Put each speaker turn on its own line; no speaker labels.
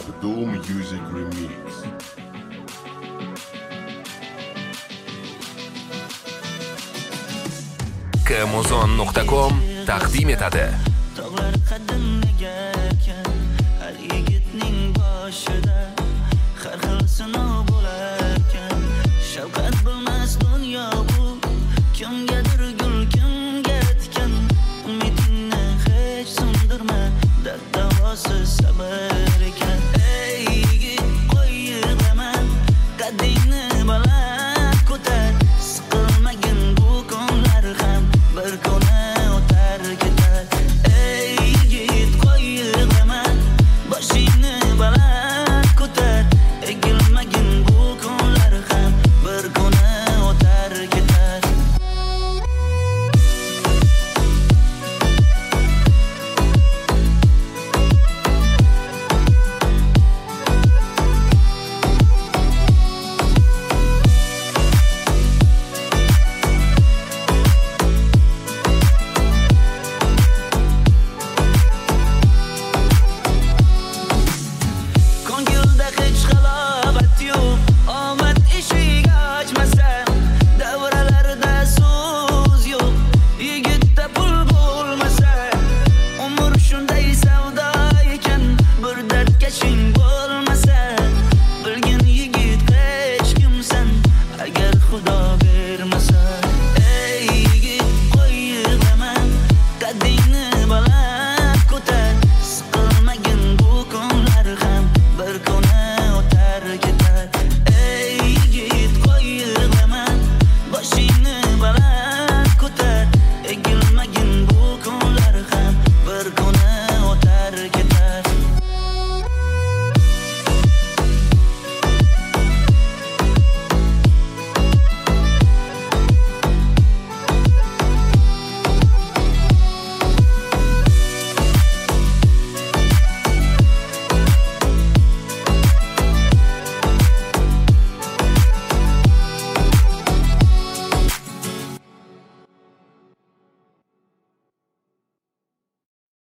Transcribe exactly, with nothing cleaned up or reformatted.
Doom Music Remix.
Kmuzon nuqta com taqdim etadi.
Tog'lar qadimga ekan, har yigitning boshida har xil sinov bo'larkan. Shavqat bo'lmas dunyo bu, kimgadir gul, kimga tikan. Umidingni hech so'ndirma, dard davosi sabr ekan.